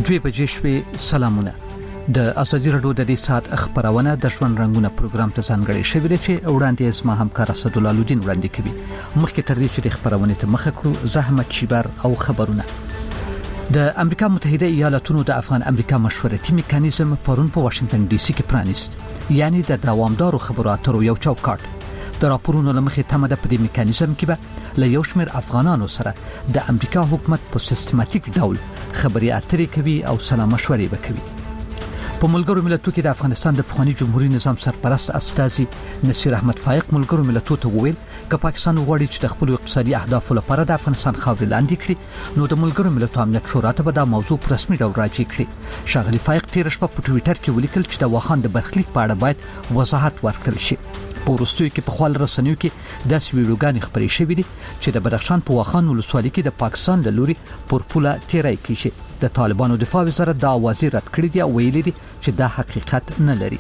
دوی بجې شوې. سلامونه. د ازادي رادیو د دې ساعت خبرونه د ژوند رنگونه پروګرام ته ځانګړی شوی دی چې وړاندې اسما همکار اسدالله لودین وړاندې کوي. مخکې تر دې چې د خبرونه ته مخه کړو زحمت چیبر او خبرونه. د امریکا متحده ایالاتونو د افغان امریکا مشورتي میکانیزم پرون په واشنگټن ډي سي کې پرانیست، یعنی د دوامدارو خبرو اترو یو چوکاټ. د راپورونو لمخې تمه ده په دې میکانیزم کې به له یو شمېر افغانانو سره د امریکا حکومت په سیستماتیک ډول خبري اترې کوي او سلام مشورې وکوي. په ملګرو ملتونو کې د افغانستان د پخوانی جمهوریت نظام سرپرست استاذي نصیر احمد فائق ملګرو ملتونو ته وویل چې پاکستان غواړي چې د خپل اقتصادي اهدافو لپاره د افغانستان خاورې لاندې کړي، نو د ملګرو ملتونو امنیت شورا ته به دا موضوع په رسمي ډول راجع کړي. شاغلي فائق تیر شپه په ټوئیټر کې ولیکل چې د واخان د برخلیک په اړه باید وضاحت ورکړل شي. په وروستیو کې په خپل رسنیو کې داسې ویډیوګانې خپرې شوې دي چې د بدخشان په واخان ولسوالۍ کې د پاکستان د لوري پر پوله تیرای کیږي. د طالبانو دفاع وزارت دا وزیر رد کړی دی او ویلي دي چې دا حقیقت نه لري.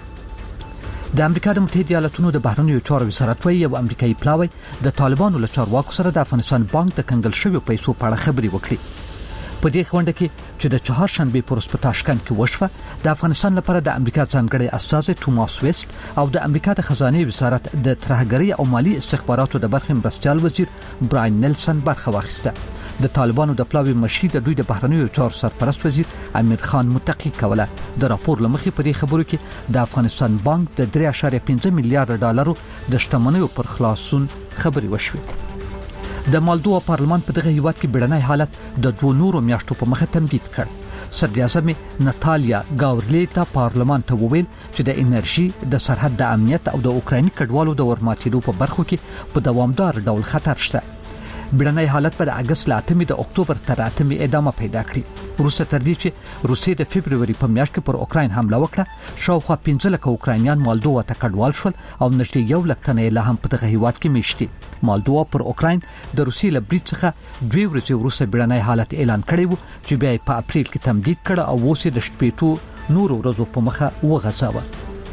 د امریکا د متحده ایالاتونو د بهرنیو چارو وزارت وایي یو امریکایي پلاوی د طالبانو له چارواکو سره د افغانستان بانک د کنګل شویو پیسو په اړه خبري وکړي. په دې خونده کې چې د چهارشنبه پر ورځ په تاشکند کې وشوه، د افغانستان لپاره د امریکا ځانګړي استاذ توماس ویست او د امریکا د خزانه وزارت د ترهګرۍ او مالی استخباراتو د برخې مرستيال وزیر براین نیلسن برخه واخیسته. د طالبانو د پلاوی مشیر د دوی د بهرنیو چارو سرپرست وزیر امیر خان متقی کوله. د راپور لمخې په دې خبرو کې د افغانستان بانک د 3.5 میلیارډ ډالرو د شتمنیو پر خلاصون خبري وشوه. د مالدووا پارلمان په دغه هیواد کې بیړنی حالت د 2 نورو میاشتو په مخه تمدید کړ. صدر اعظم ناتالیا گاورلیتا پارلمان ته وویل چې د انرژي د سرحد د امنیت او د اوکرایني کډوالو د ورماتېدو په برخو کې په دوامدار ډول خطر شته. بیړنی حالت په اگست له 8 د اکتوبر تر 8 ادامه پیدا کړي. وروسته تر دې چې روسیې د فبرवरी په میاشت کې پر اوکراین حمله وکړه، شاوخوا 15 لک اوکراینیان مالدووا ته کډوال شول او نږدې 1 لک تنه له هم په دغه هیواد کې میشتي. مالدووا پر اوکراین د روسیې له برید څخه 2 ورځې وروسته بیړنی حالت اعلان کړی وو چې بیا په اپریل کې تمدید کړ او اوس د شپېتو نورو ورځو په مخه وغځاوه.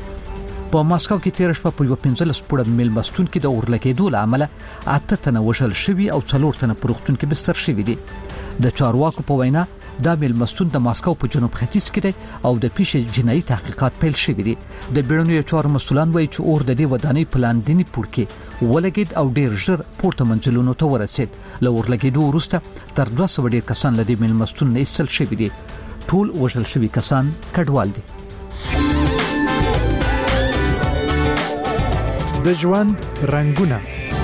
په ماسکو کې تیر شپه په 15 سپوړه میلمستون کې د اورلګېدو له امله 8 تنه وژل شوي او 4 تنه په روغتون کې بستر شوي دي. د چارواکو په وینا دا میلمستون د ماسکو په جنوب ختیځ کې دی او د پیښې جنایي تحقیقات پیل شوي دي. د بیړنیو چارو مسولان وایي چې اور د دې ودانۍ په لاندني پوړ کې ولګید او ډیر ژر پورته منزلونو ته ورسید. له اورلګېدو وروسته تر 200 ډیر کسان له دې میلمستون نه ایستل شوي دي. ټول وژل شوي کسان کډوال دي. د ژوند رنگونه.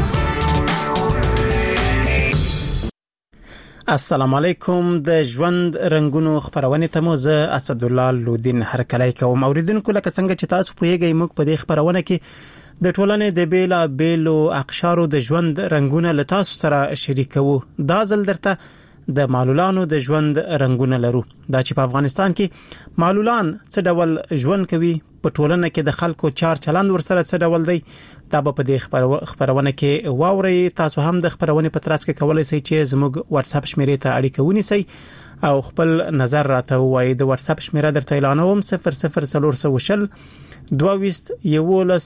السلام علیکم. د ژوند رنگونو خبرونه ته مو زه اسدالله لودین هرکلی کوم. اوریدونکو لکه څنګه چې تاسو پوهیږئ موږ په دې خبرونه کې د ټولنې د بیلا بیلو اقشارو د ژوند رنگونه له تاسو سره شریکو. دا ځل درته د معلولانو د ژوند رنگونه لرو. دا چې په افغانستان کې معلولان څه ډول ژوند کوي، په ټولنه کې د خلکو چار چلند ورسره څه ډول دی، دا په دې خبرونه کې واوري. تاسو هم د خبرونه په ترڅ کې کولای شئ چې زموږ واتس اپ شمیرې ته اړیکه ونیسئ او خپل نظر راته وایي. د واتس اپ شمیره درته اعلانوم 00440 22 11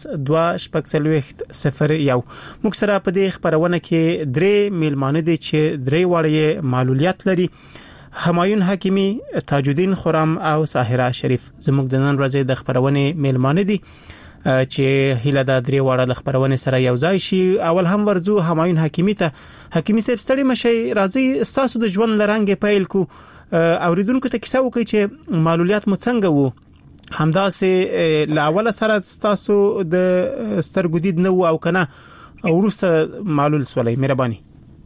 2 موږ سره په دې خبرونه کې درې میلمانه دي چې درې وړي معلولیت لري: همایون حکیمی، تاج الدین خرم او ساحره شریف. زموږ د نن ورځې د خبرونه میلمانه دي چې هیله د درې وړه خبرونه سره یو ځای شي. اول هم ورزو همایون حکیمی ته. حکیمی صاحب ستړي مشي، راځي تاسو د ژوند لرانګ پیل کو. اوریدونکو ته کیسه وکړي چې معلولیت مو څنګه وو. همداسې لاول سره تاسو د سترګودید نو او کنه ورسته معلول سولای. مهرباني.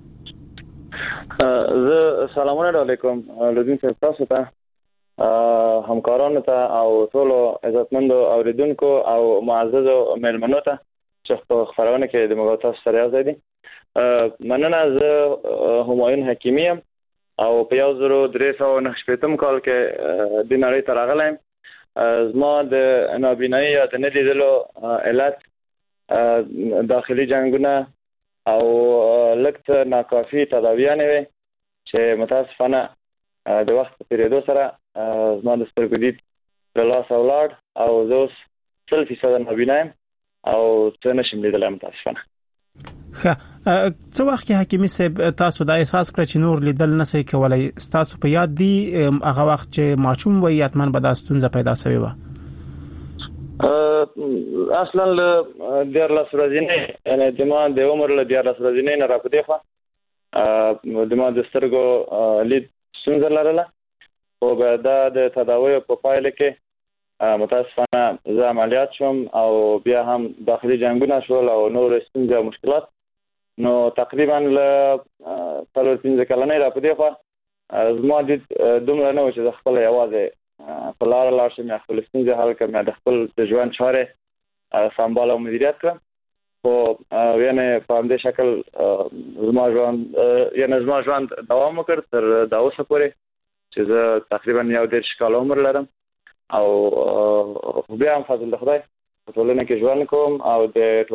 زه سلامونه علیکم لودین صاحب، تاسو ته، همکارانو ته او ټول عزتمند اوریدونکو او معزز مهمانانو ته چې په خبرونه کې د موږ تاسو سره یو ځای دي. مننه. زه همایون حکیمی ام او په 1390 کال کې د نړۍ ته راغلم. زما د نابینایی یا د نلیدلو علت داخلي جنگونه او لکت ناکافي تداویانه وي چې متاسفانه د وخت په تیریدو سره زما د سترګو دید له لاسه ولاړ او زه اوس 100% نابینا یم او څه نشم لیدلی متاسفانه. څو وخت کې حکیمي صاحب تاسو د احساس کړ چې نور لیدل نه سي کولای تاسو په یاد دي هغه وخت چې ماشوم وي اتمن به د ستونزه پیدا شوی و اصلا له ډیر لاس ورځې نه د د عمر له ډیر لاس ورځې نه راپدې خو د ما د سترګو لید ستونزه لرله او بعد د تداوی په پایله کې متاسفانه زه عملیات شوم او بیا هم داخلي جنگونه شول او نور ستونزې او مشکلات نو تقریبا له 3-5 کلنې را پدې خو زما د دومره نه و چې خپل یوازې په لار شم خپل ستونزې حل کړم د خپل د ژوند چارې سمبال او مدیریت کړم خو یعنی په همدې شکل زما ژوند دوام وکړ تر دا اوسه پورې چې زه تقریبا 1.5 کال عمر لرم او بیا هم فضل خدای په ټولنه کې ژوند کوم او د